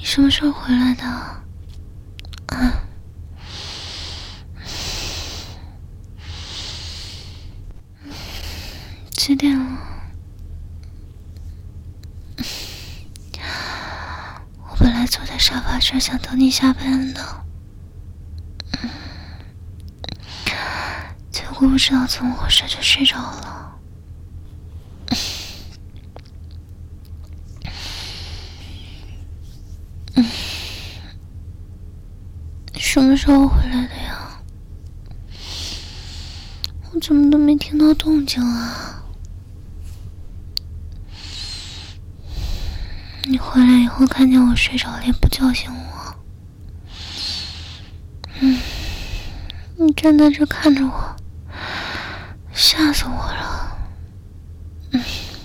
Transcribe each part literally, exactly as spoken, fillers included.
什么时候回来的？啊？几点了？我本来坐在沙发上想等你下班的，结果不知道怎么回事就睡着了。什么时候回来的呀？我怎么都没听到动静啊？你回来以后看见我睡着了也不叫醒我。嗯，你站在这看着我，吓死我了。嗯，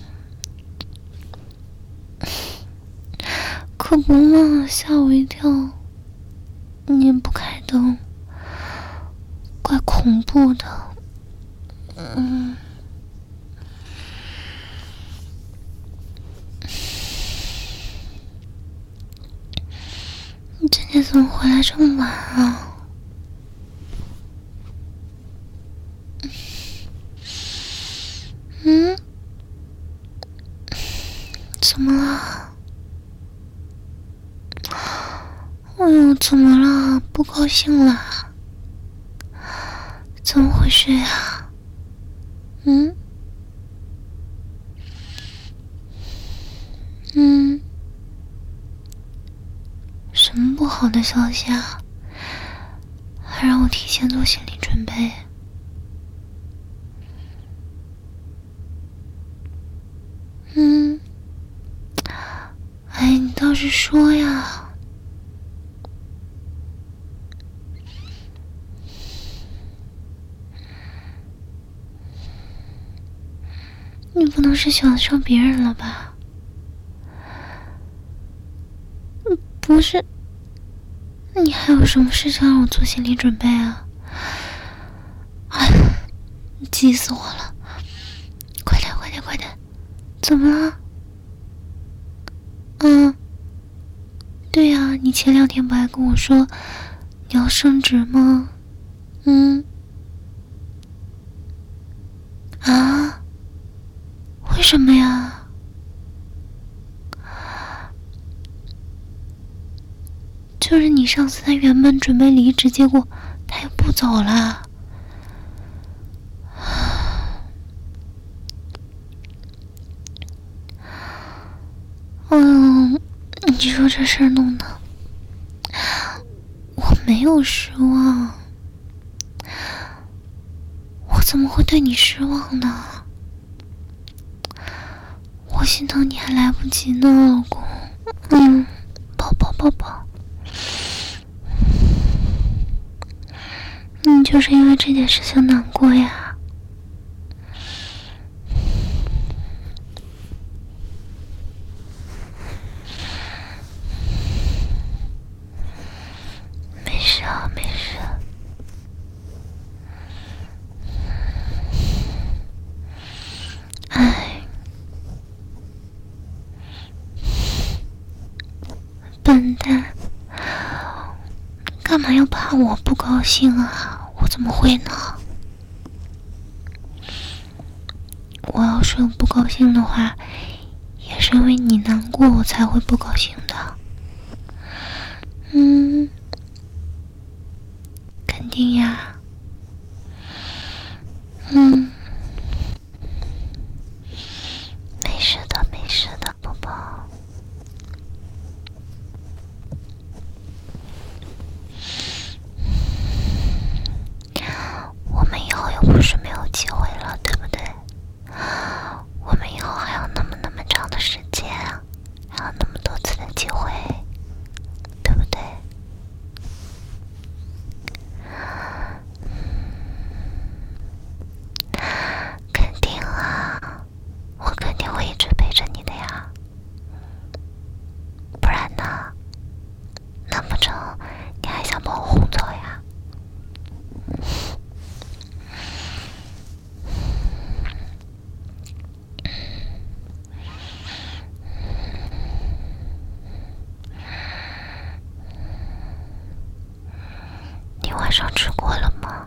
可不嘛，吓我一跳。你也不开灯，怪恐怖的。嗯，你今天怎么回来这么晚啊？嗯，怎么了？哎呦，怎么了？不高兴了？怎么回事呀？嗯？嗯？什么不好的消息啊？还让我提前做心理准备？嗯？哎，你倒是说呀。你不能是喜欢上别人了吧？不是，你还有什么事情让我做心理准备啊？哎，急死我了！快点，快点，快点！怎么了？嗯，对呀，你前两天不还跟我说你要升职吗？嗯？啊？为什么呀？就是你上次他原本准备离职，结果他又不走了。嗯，你说这事儿弄的，我没有失望，我怎么会对你失望呢？我心疼你还来不及呢，老公。嗯，抱抱抱抱。你就是因为这件事情难过呀？没事啊，没事。哎，笨蛋，干嘛要怕我不高兴啊？我怎么会呢？我要是不高兴的话，也是因为你难过我才会不高兴的。嗯，肯定呀。嗯，没事的，没事的，宝宝。我们以后又不是没有机会了，对不对？我们以后还有那么那么长的时间，还有那么多次的机会，对不对？ 上吃过了吗？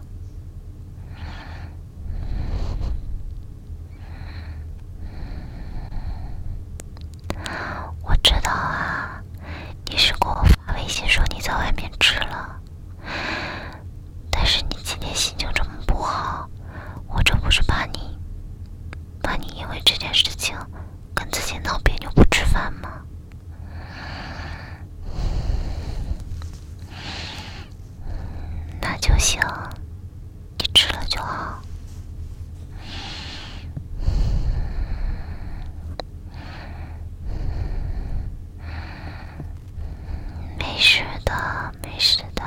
我知道啊，你是给我发微信说你在外面吃了，但是你今天心情这么不好，我这不是怕你怕你因为这件事情跟自己闹别扭不吃饭吗？那就行，你吃了就好。没事的，没事的。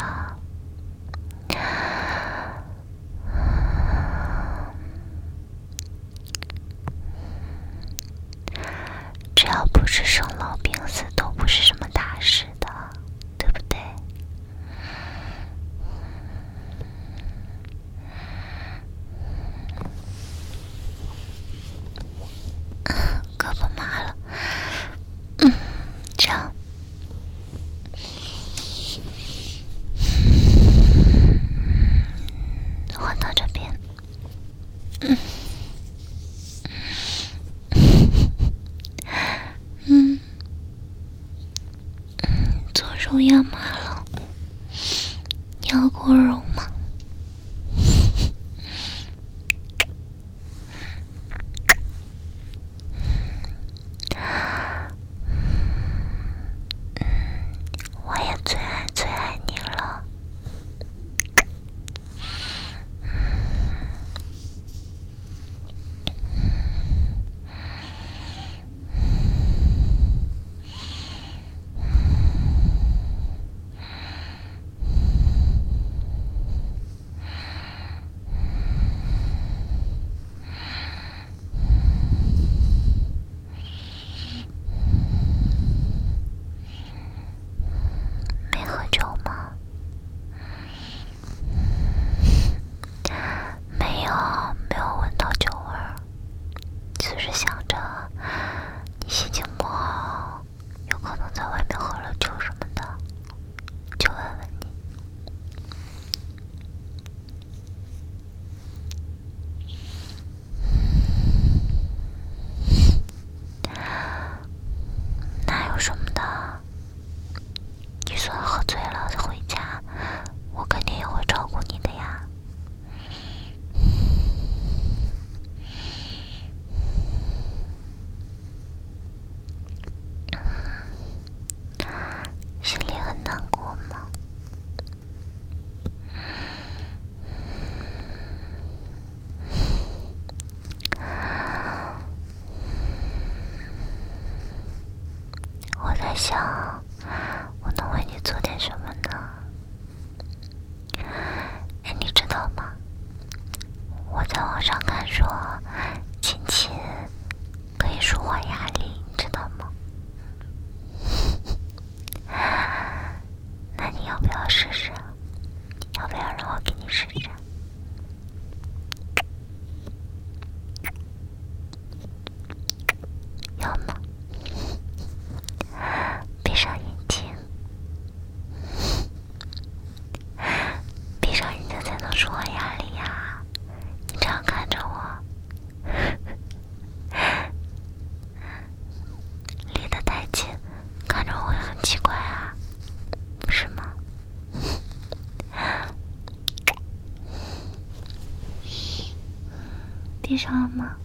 只要不是生老病死，都不是什么大事的，对不对？胳膊麻了，嗯，这样。换到这边，嗯，嗯，左手压麻了，你要给我揉吗？我也最爱最爱你了。没喝酒吗？没有，没有闻到酒味儿，就是想着你心情不好，有可能在外面喝了酒什么的，就问问你。哪有什么的？你算喝醉了回家，我肯定也会照顾你的呀。心里很难过吗？我在想，我能为你做点什么呢？哎，你知道吗？我在网上看说，亲亲可以舒缓压力，你知道吗？那你要不要试试？要不要让我给你试试？要吗？闭上眼睛，闭上眼睛才能舒缓压力呀。你这样看着我，离得太近，看着我会很奇怪啊，不是吗？闭上了吗？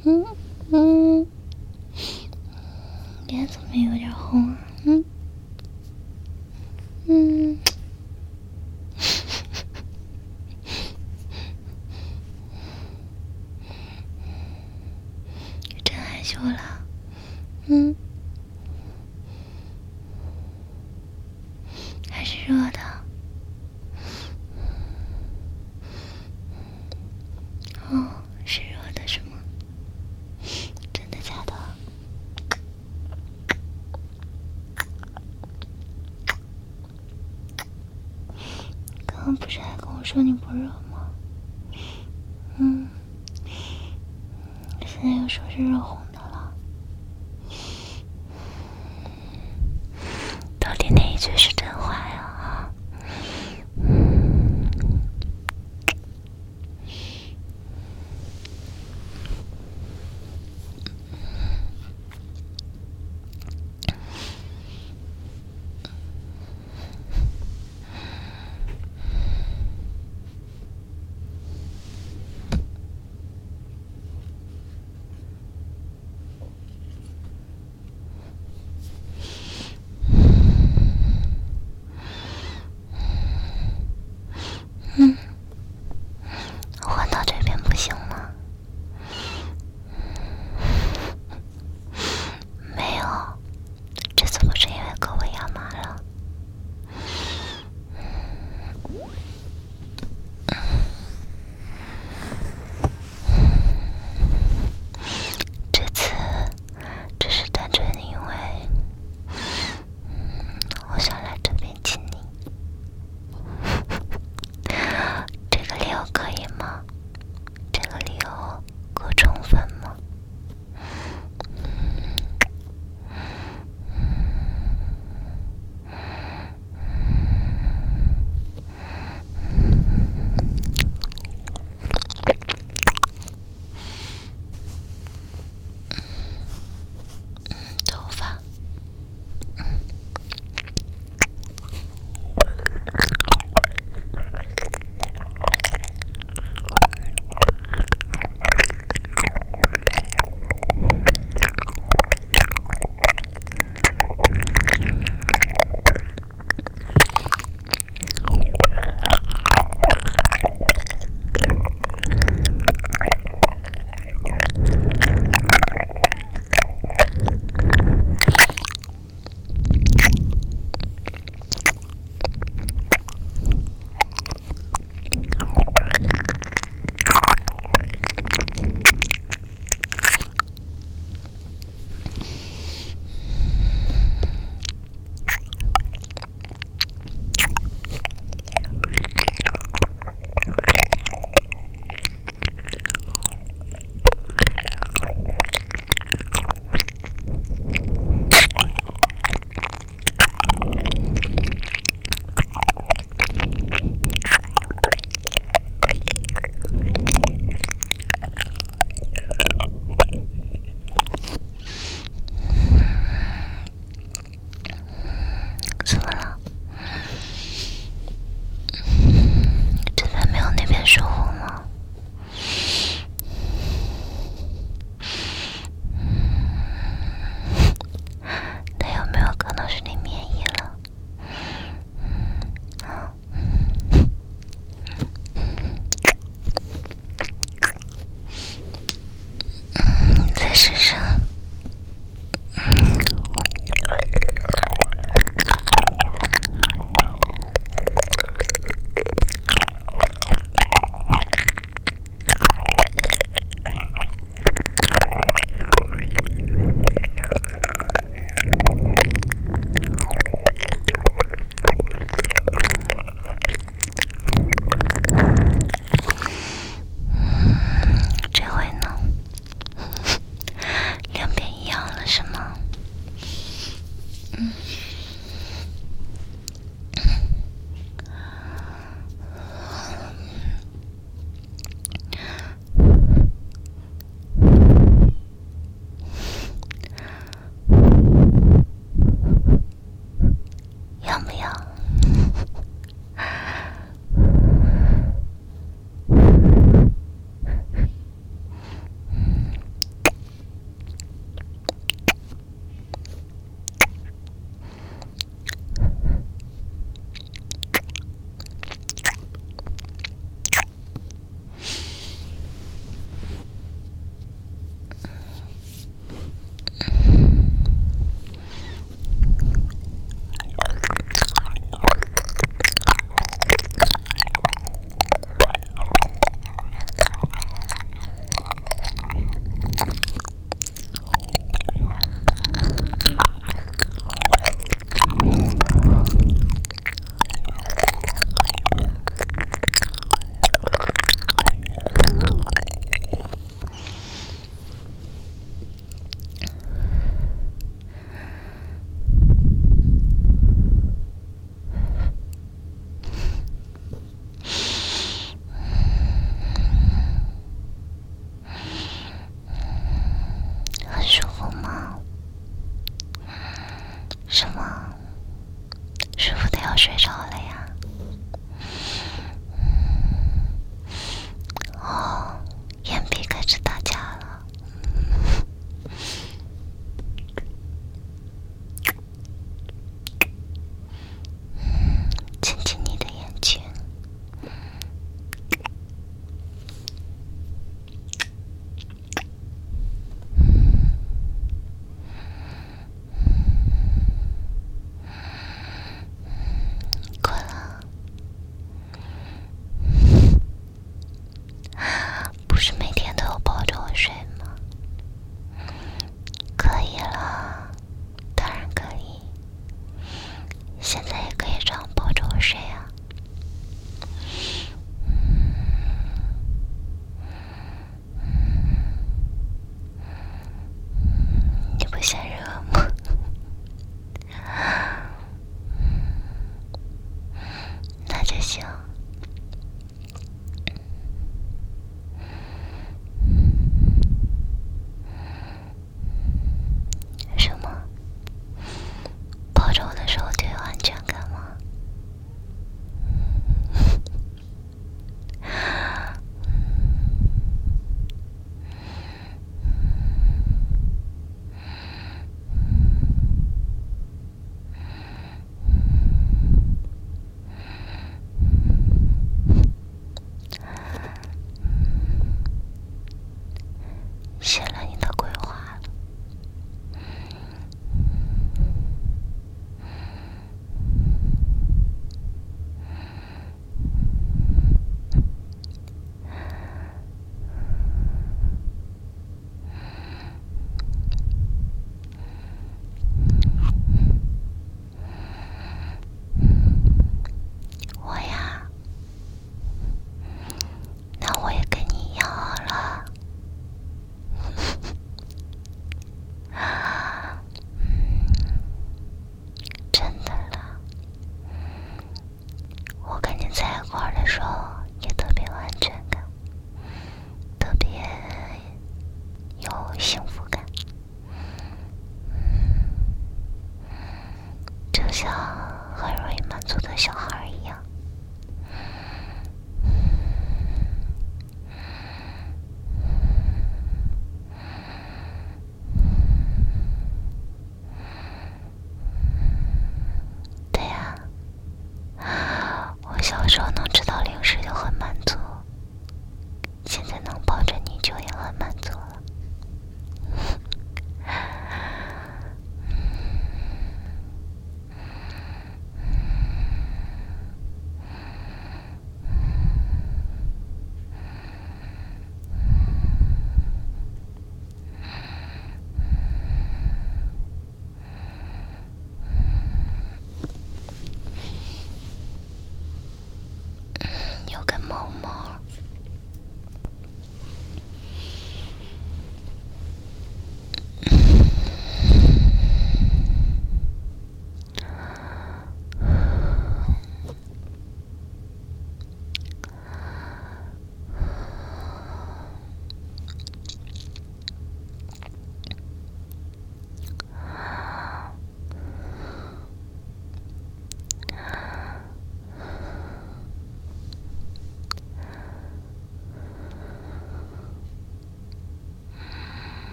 嗯嗯，脸怎么有点红啊？嗯嗯，真害羞了。嗯，还是热的。哦，是热的是吗？真的假的？刚刚不是还跟我说你不热吗？嗯，现在又说是热红的了。到底哪一句是真话呀？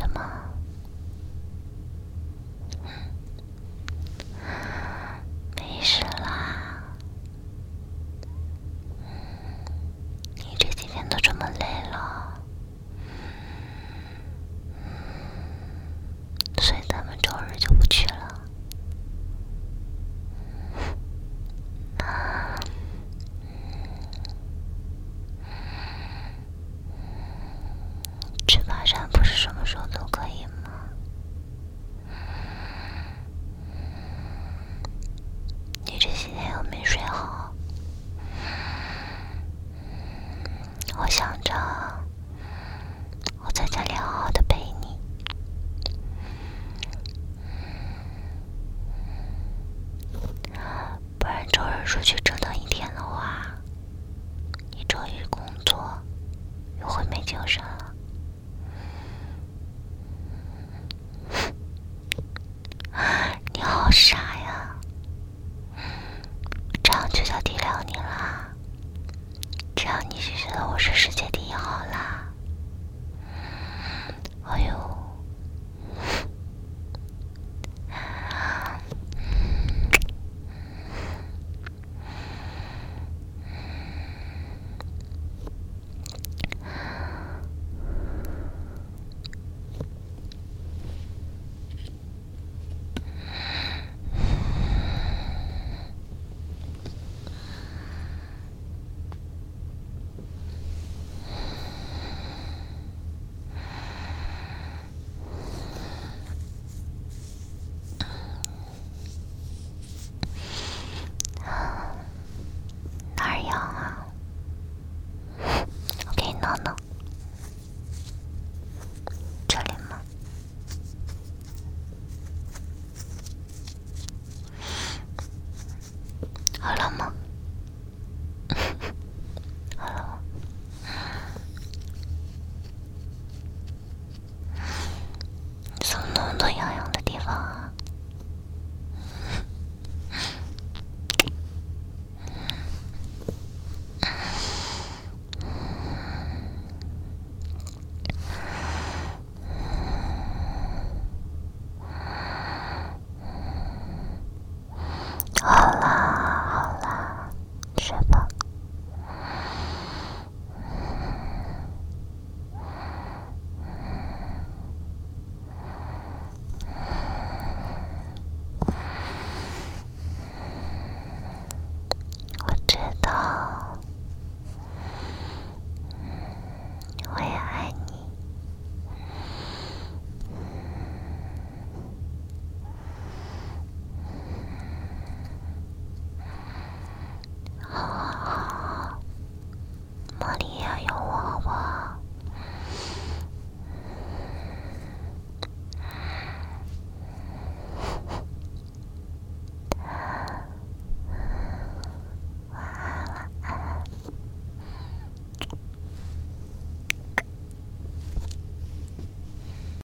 什么？没事啦，你这几天都这么累了，所以咱们周日就不去了。吃爬山不是什么时候都可以吗？你这些天又没睡好，我想着我在家里好好的陪你。不然周日出去折腾一天的话，你周一工作又会没精神了。你好傻呀，这样就叫体谅你啦，这样你就觉得我是世界第一好啦。哎呦，哪儿痒啊？我给你挠挠。